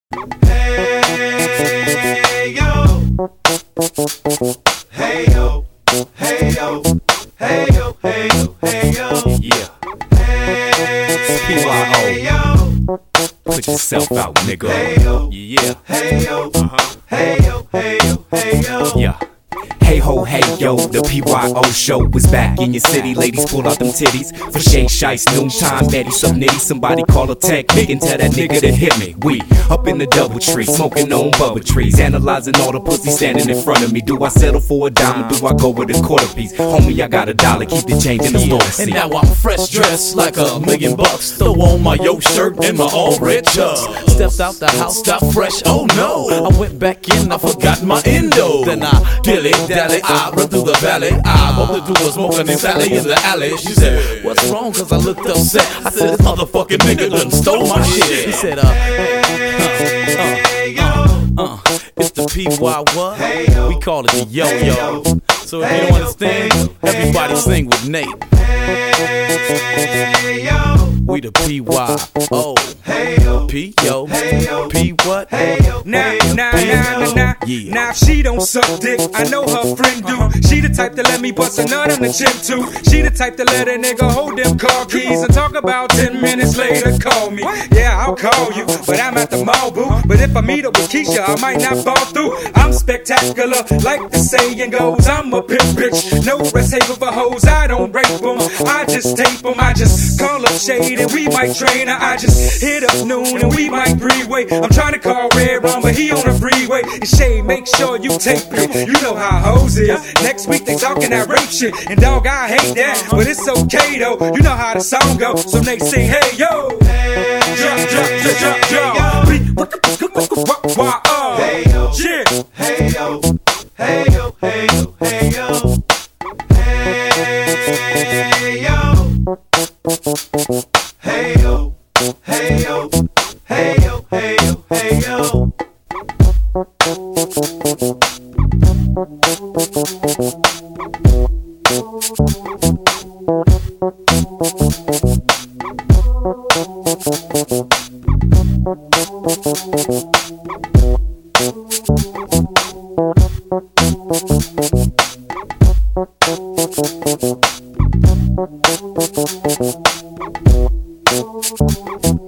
Hey yo, hey yo, hey yo, hey yo, hey yo, hey yo, Yeah, hey yo, put yourself out, nigga. hey yo, Yeah, hey yo, hey yo, hey yo, hey yo. yeah. Hey ho, hey yo, the PYO show is back in your city. Ladies, pull out them titties for Shay Shice, noontime, Betty, some nitty. Somebody call a tech and tell that nigga to hit me. We up in the double tree, smoking on bubble trees, analyzing all the pussy standing in front of me. Do I settle for a dime or do I go with a quarter piece? Homie, I got $1, keep the change in the store. And now I'm fresh dressed like $1,000,000. Throw on my yo shirt and my all red chucks. Stepped out the house, got fresh, oh no. I went back in, I forgot my endo. Then I dilly-dally, I run through the valley. I wanted to do a smoking and Sally in the alley. She said, what's wrong? Cause I looked upset. I said, this motherfucking nigga done stole my shit. He said, it's the PY what? We call it the yo-yo. So if you don't understand, everybody sing with Nate. We the PYO. P-yo. P what? Nah, Yeah. nah, she don't suck dick, I know her friend do. She the type to let me bust a nut on the chin too. She the type to let a nigga hold them car keys and talk about 10 minutes later, call me. Yeah, I'll call you, but I'm at the mall, boo. But if I meet up with Keisha, I might not fall through. I'm spectacular, like the saying goes. I'm a pimp bitch, no rest haven for hoes. I don't rape them, I just tape them. I just call up Shade and we might train her. I just hit up Noon and we might three-way. I'm trying to call Red Rum, but he on the freeway. And Shade, make sure you tape it. You know how hoes is. Next week they talking that rape shit. And dog, I hate that, but it's okay though. You know how the song go, so they sing, hey yo. Drop, Hey yo, yeah. hey yo, hey yo, hey yo, hey yo, hey yo, hey yo, hey yo, hey yo, hey yo, hey yo.